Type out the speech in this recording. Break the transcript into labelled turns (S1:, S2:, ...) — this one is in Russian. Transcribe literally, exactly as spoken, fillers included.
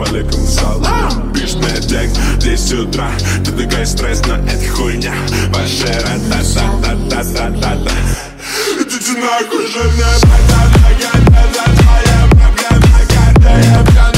S1: алейкум салам. Пишет мне текст в десять утра, ты такой стресс, но это хуйня. Ваша ра-та-та-та-та-та-та-та. Идите нахуй, жирная бата, нога, твоя проблема, когда я пьян.